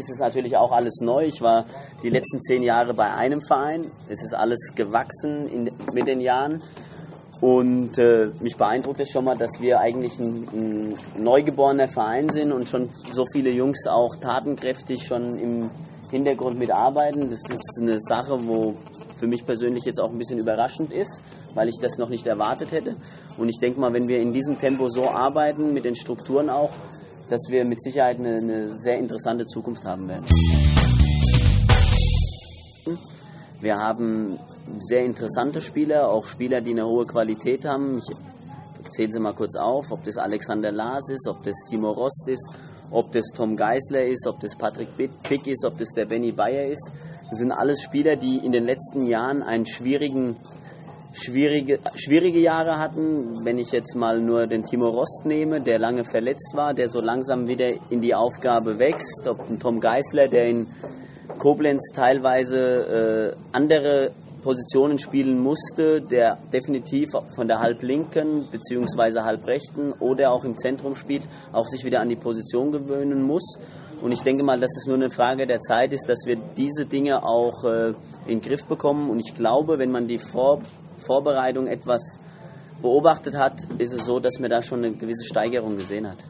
ist es natürlich auch alles neu. Ich war die letzten 10 Jahre bei einem Verein. Es ist alles gewachsen mit den Jahren. Und mich beeindruckt es schon mal, dass wir eigentlich ein neugeborener Verein sind und schon so viele Jungs auch tatenkräftig schon im Hintergrund mitarbeiten. Das ist eine Sache, wo für mich persönlich jetzt auch ein bisschen überraschend ist, weil ich das noch nicht erwartet hätte. Und ich denke mal, wenn wir in diesem Tempo so arbeiten, mit den Strukturen auch, dass wir mit Sicherheit eine sehr interessante Zukunft haben werden. Wir haben sehr interessante Spieler, auch Spieler, die eine hohe Qualität haben. Ich zähle sie mal kurz auf, ob das Alexander Lars ist, ob das Timo Rost ist, ob das Tom Geisler ist, ob das Patrick Pick ist, ob das der Benny Bayer ist. Das sind alles Spieler, die in den letzten Jahren einen schwierige Jahre hatten. Wenn ich jetzt mal nur den Timo Rost nehme, der lange verletzt war, der so langsam wieder in die Aufgabe wächst, ob ein Tom Geisler, der in Koblenz teilweise andere Positionen spielen musste, der definitiv von der Halblinken bzw. Halbrechten oder auch im Zentrum spielt, auch sich wieder an die Position gewöhnen muss. Und ich denke mal, dass es nur eine Frage der Zeit ist, dass wir diese Dinge auch in den Griff bekommen. Und ich glaube, wenn man die Vorbereitung etwas beobachtet hat, ist es so, dass man da schon eine gewisse Steigerung gesehen hat.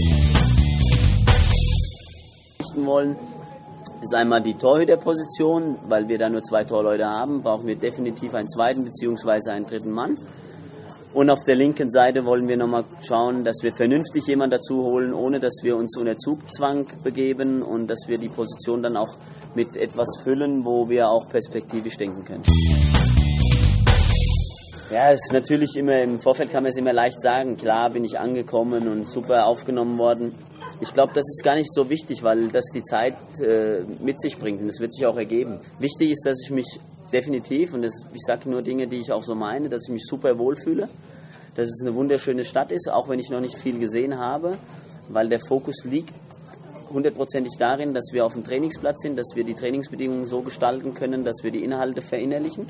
Wollen ist einmal die Torhüterposition, weil wir da nur 2 Torleute haben, brauchen wir definitiv einen zweiten bzw. einen dritten Mann. Und auf der linken Seite wollen wir nochmal schauen, dass wir vernünftig jemanden dazu holen, ohne dass wir uns unter Zugzwang begeben und dass wir die Position dann auch mit etwas füllen, wo wir auch perspektivisch denken können. Ja, es ist natürlich immer, im Vorfeld kann man es immer leicht sagen, klar bin ich angekommen und super aufgenommen worden. Ich glaube, das ist gar nicht so wichtig, weil das die Zeit mit sich bringt und das wird sich auch ergeben. Wichtig ist, dass ich mich definitiv, und ich sage nur Dinge, die ich auch so meine, dass ich mich super wohlfühle, dass es eine wunderschöne Stadt ist, auch wenn ich noch nicht viel gesehen habe, weil der Fokus liegt 100%ig darin, dass wir auf dem Trainingsplatz sind, dass wir die Trainingsbedingungen so gestalten können, dass wir die Inhalte verinnerlichen.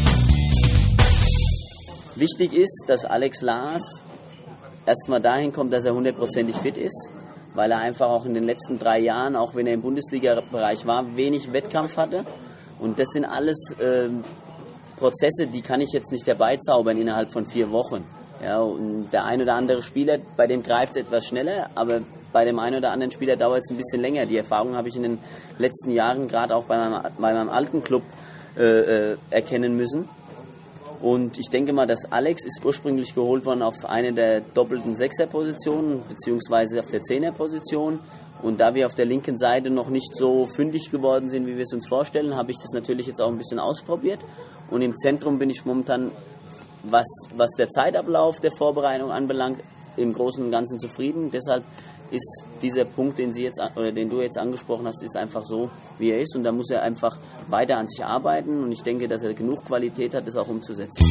Wichtig ist, dass Alex Lars erstmal dahin kommt, dass er 100%ig fit ist, weil er einfach auch in den letzten 3 Jahren, auch wenn er im Bundesliga-Bereich war, wenig Wettkampf hatte. Und das sind alles Prozesse, die kann ich jetzt nicht herbeizaubern innerhalb von 4 Wochen. Ja, und der ein oder andere Spieler, bei dem greift es etwas schneller, aber bei dem einen oder anderen Spieler dauert es ein bisschen länger. Die Erfahrung habe ich in den letzten Jahren gerade auch bei meinem alten Club erkennen müssen. Und ich denke mal, dass Alex ist ursprünglich geholt worden auf eine der doppelten 6er-Positionen, beziehungsweise auf der 10er-Position. Und da wir auf der linken Seite noch nicht so fündig geworden sind, wie wir es uns vorstellen, habe ich das natürlich jetzt auch ein bisschen ausprobiert. Und im Zentrum bin ich momentan, was der Zeitablauf der Vorbereitung anbelangt, im Großen und Ganzen zufrieden. Deshalb ist dieser Punkt, den du jetzt angesprochen hast, ist einfach so, wie er ist. Und da muss er einfach weiter an sich arbeiten. Und ich denke, dass er genug Qualität hat, das auch umzusetzen.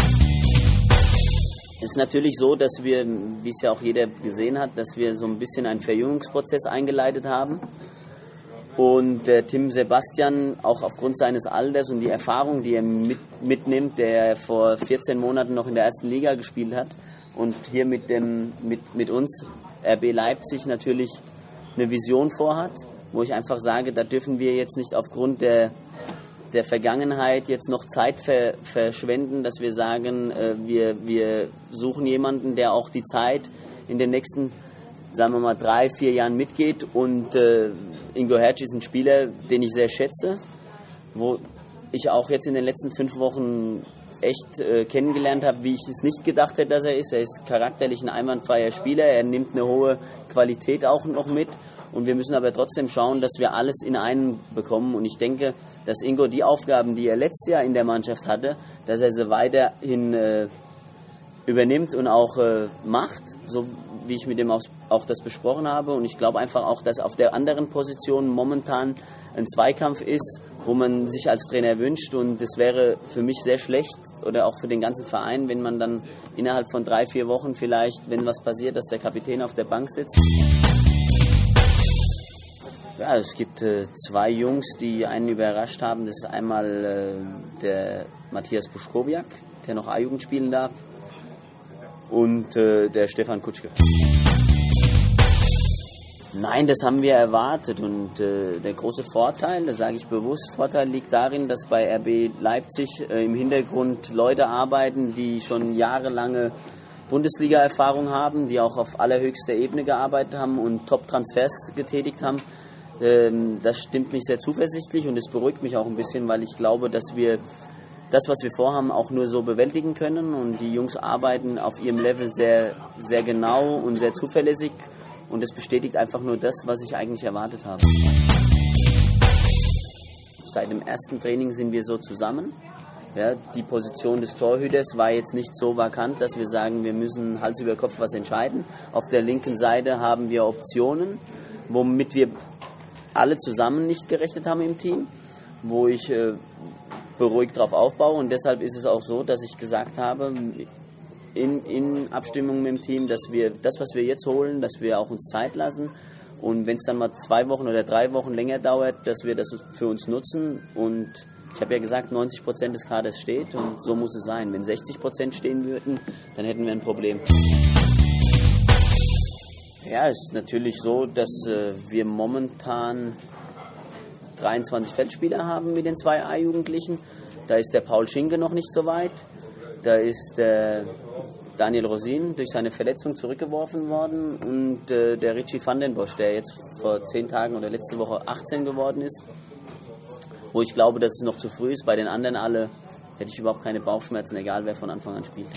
Es ist natürlich so, dass wir, wie es ja auch jeder gesehen hat, dass wir so ein bisschen einen Verjüngungsprozess eingeleitet haben. Und der Tim Sebastian, auch aufgrund seines Alters und die Erfahrung, die er mitnimmt, der vor 14 Monaten noch in der ersten Liga gespielt hat, und hier mit uns, RB Leipzig, natürlich eine Vision vorhat, wo ich einfach sage, da dürfen wir jetzt nicht aufgrund der Vergangenheit jetzt noch Zeit verschwenden, dass wir sagen, wir suchen jemanden, der auch die Zeit in den nächsten, sagen wir mal, 3-4 Jahren mitgeht. Und Ingo Hertz ist ein Spieler, den ich sehr schätze, wo ich auch jetzt in den letzten 5 Wochen echt kennengelernt habe, wie ich es nicht gedacht hätte, dass er ist. Er ist charakterlich ein einwandfreier Spieler, er nimmt eine hohe Qualität auch noch mit. Und wir müssen aber trotzdem schauen, dass wir alles in einen bekommen. Und ich denke, dass Ingo die Aufgaben, die er letztes Jahr in der Mannschaft hatte, dass er sie weiterhin übernimmt und auch macht, so wie ich mit ihm auch das besprochen habe. Und ich glaube einfach auch, dass auf der anderen Position momentan ein Zweikampf ist, wo man sich als Trainer wünscht. Und es wäre für mich sehr schlecht oder auch für den ganzen Verein, wenn man dann innerhalb von 3-4 Wochen vielleicht, wenn was passiert, dass der Kapitän auf der Bank sitzt. Ja, es gibt 2 Jungs, die einen überrascht haben. Das ist einmal der Matthias Buschkowiak, der noch A-Jugend spielen darf, und der Stefan Kutschke. Nein, das haben wir erwartet und der große Vorteil, das sage ich bewusst, Vorteil liegt darin, dass bei RB Leipzig im Hintergrund Leute arbeiten, die schon jahrelange Bundesliga-Erfahrung haben, die auch auf allerhöchster Ebene gearbeitet haben und Top-Transfers getätigt haben. Das stimmt mich sehr zuversichtlich und es beruhigt mich auch ein bisschen, weil ich glaube, dass wir das, was wir vorhaben, auch nur so bewältigen können und die Jungs arbeiten auf ihrem Level sehr, sehr genau und sehr zuverlässig. Und es bestätigt einfach nur das, was ich eigentlich erwartet habe. Seit dem ersten Training sind wir so zusammen. Ja, die Position des Torhüters war jetzt nicht so vakant, dass wir sagen, wir müssen Hals über Kopf was entscheiden. Auf der linken Seite haben wir Optionen, womit wir alle zusammen nicht gerechnet haben im Team, wo ich beruhigt darauf aufbaue. Und deshalb ist es auch so, dass ich gesagt habe, in Abstimmung mit dem Team, dass wir das, was wir jetzt holen, dass wir auch uns Zeit lassen und wenn es dann mal 2 Wochen oder 3 Wochen länger dauert, dass wir das für uns nutzen und ich habe ja gesagt, 90% des Kaders steht und so muss es sein. Wenn 60% stehen würden, dann hätten wir ein Problem. Ja, es ist natürlich so, dass wir momentan 23 Feldspieler haben mit den 2 A-Jugendlichen. Da ist der Paul Schinke noch nicht so weit. Da ist der Daniel Rosin durch seine Verletzung zurückgeworfen worden und der Richie van den Bosch, der jetzt vor 10 Tagen oder letzte Woche 18 geworden ist, wo ich glaube, dass es noch zu früh ist. Bei den anderen alle hätte ich überhaupt keine Bauchschmerzen, egal wer von Anfang an spielt.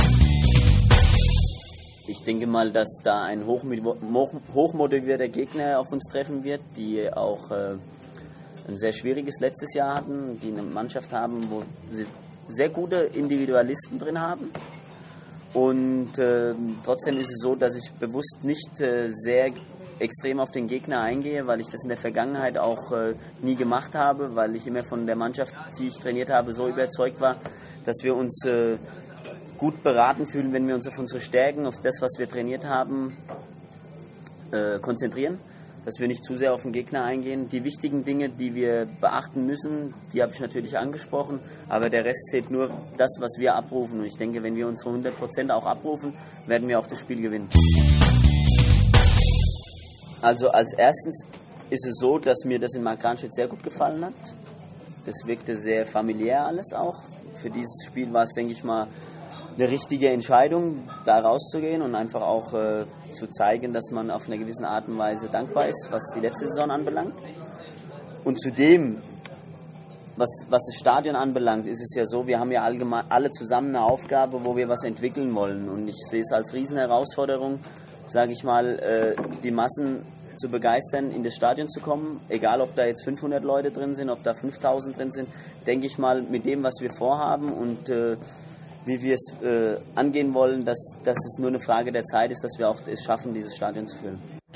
Ich denke mal, dass da ein hochmotivierter Gegner auf uns treffen wird, die auch ein sehr schwieriges letztes Jahr hatten, die eine Mannschaft haben, wo sie sehr gute Individualisten drin haben. Und trotzdem ist es so, dass ich bewusst nicht sehr extrem auf den Gegner eingehe, weil ich das in der Vergangenheit auch nie gemacht habe, weil ich immer von der Mannschaft, die ich trainiert habe, so überzeugt war, dass wir uns gut beraten fühlen, wenn wir uns auf unsere Stärken, auf das, was wir trainiert haben, konzentrieren. Dass wir nicht zu sehr auf den Gegner eingehen. Die wichtigen Dinge, die wir beachten müssen, die habe ich natürlich angesprochen, aber der Rest zählt nur das, was wir abrufen. Und ich denke, wenn wir unsere 100% auch abrufen, werden wir auch das Spiel gewinnen. Also als erstens ist es so, dass mir das in Markranstädt sehr gut gefallen hat. Das wirkte sehr familiär alles auch. Für dieses Spiel war es, denke ich mal, eine richtige Entscheidung, da rauszugehen und einfach auch zu zeigen, dass man auf eine gewisse Art und Weise dankbar ist, was die letzte Saison anbelangt. Und zudem, was das Stadion anbelangt, ist es ja so, wir haben ja allgemein alle zusammen eine Aufgabe, wo wir was entwickeln wollen. Und ich sehe es als Riesenherausforderung, sage ich mal, die Massen zu begeistern, in das Stadion zu kommen, egal ob da jetzt 500 Leute drin sind, ob da 5000 drin sind, denke ich mal, mit dem, was wir vorhaben und wie wir es angehen wollen, dass es nur eine Frage der Zeit ist, dass wir auch es schaffen, dieses Stadion zu füllen.